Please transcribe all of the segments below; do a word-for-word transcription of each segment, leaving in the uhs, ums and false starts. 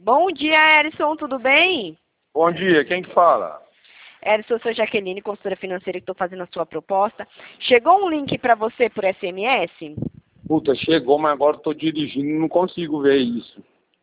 Bom dia, Erison, tudo bem? Bom dia, quem que fala? Erison, eu sou Jaqueline, consultora financeira, que estou fazendo a sua proposta. Chegou um link para você por S M S? Puta, chegou, mas agora estou dirigindo e não consigo ver isso.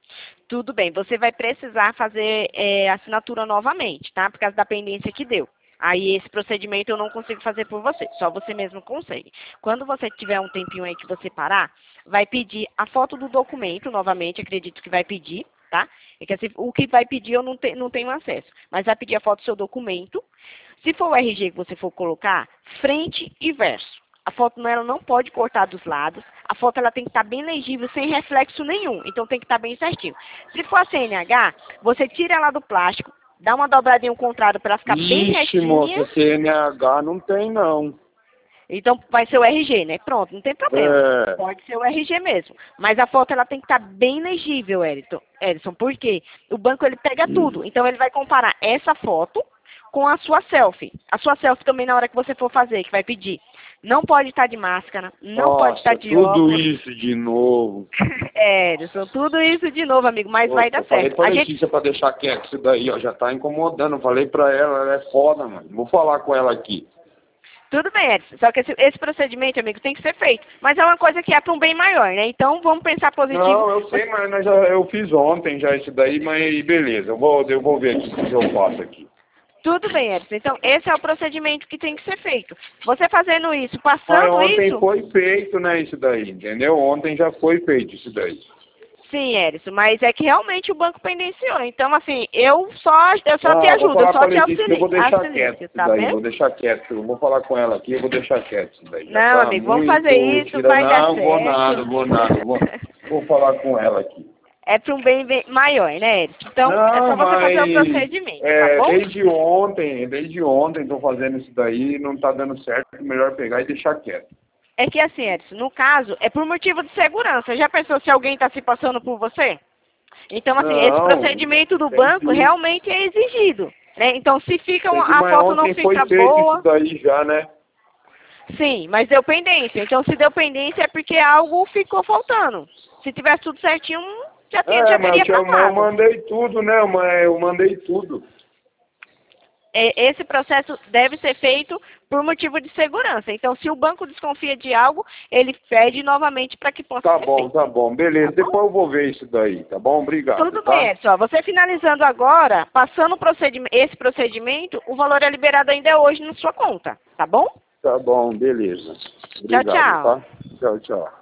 Tudo bem, você vai precisar fazer é, assinatura novamente, tá? Por causa da pendência que deu. Aí esse procedimento eu não consigo fazer por você, só você mesmo consegue. Quando você tiver um tempinho aí que você parar, vai pedir a foto do documento novamente, acredito que vai pedir, tá? É que assim, o que vai pedir eu não, te, não tenho acesso, mas vai pedir a foto do seu documento. Se for o R G que você for colocar, frente e verso. A foto ela não pode cortar dos lados. A foto ela tem que estar bem legível, sem reflexo nenhum. Então tem que estar bem certinho. Se for a C N H, você tira ela do plástico, dá uma dobradinha ao contrário para ela ficar bem Ixi, retinha. moça, C N H não tem, não. Então vai ser o R G, né? Pronto, não tem problema. É. Pode ser o R G mesmo. Mas a foto ela tem que estar bem legível, Edson. Edson, por quê? O banco ele pega tudo. Então ele vai comparar essa foto com a sua selfie. A sua selfie também na hora que você for fazer, que vai pedir. Não pode estar de máscara, não Nossa, pode estar de tudo óculos. isso de novo. É, Edson, tudo isso de novo, amigo, mas Pô, vai dar eu falei certo. pra A Letícia gente... pra deixar quieto isso daí, ó, já tá incomodando. Eu falei pra ela, ela é foda, mano. Vou falar com ela aqui. Tudo bem, Edson, só que esse, esse procedimento, amigo, tem que ser feito. Mas é uma coisa que é para um bem maior, né? Então vamos pensar positivo. Não, eu sei, mas nós já, eu fiz ontem já isso daí, mas beleza. Eu vou, eu vou ver aqui o que eu faço aqui. Tudo bem, Edson. Então, esse é o procedimento que tem que ser feito. Você fazendo isso, Mas passando ontem isso... foi feito, né, isso daí, entendeu? Ontem já foi feito isso daí. Sim, Edson, mas é que realmente o banco pendenciou. Então, assim, eu só, eu só te Ah, vou ajudo, eu falar só pra te Letícia que eu vou auxilio, deixar auxilio, quieto isso tá daí, bem? vou deixar quieto. Eu vou falar com ela aqui, eu vou deixar quieto isso daí. Já Não, tá amigo, vamos muito fazer isso, tira- vai dar Não, certo. vou nada, vou nada. Vou, vou falar com ela aqui. É para um bem, bem maior, né, Edson? Então, é Não, só você fazer o mas procedimento, tá é, bom? desde ontem, desde ontem estou fazendo isso daí, não tá dando certo, é melhor pegar e deixar quieto. É que assim, Edson, no caso, é por motivo de segurança. Já pensou se alguém está se passando por você? Então, assim, esse Não, procedimento do tem banco que, realmente é exigido, né? Então, se fica tem uma- que, a mas foto não ontem foi fica feito boa, isso daí já, né? sim, mas deu pendência. Então, se deu pendência é porque algo ficou faltando. Se tivesse tudo certinho, já, tinha, É, já mas eu, teria tinha, mas eu passado. mandei tudo, né? Mas eu mandei tudo. É, esse processo deve ser feito por motivo de segurança. Então, se o banco desconfia de algo, ele pede novamente para que possa Tá ser bom, feito. tá bom, beleza. Tá bom? Depois eu vou ver isso daí, tá bom? Obrigado, Tudo bem, tá? Edson. Você finalizando agora, passando o procedime- esse procedimento, o valor é liberado ainda hoje na sua conta, tá bom? Tá bom, beleza. Tchau, Obrigado, tchau. tá? Tchau, tchau.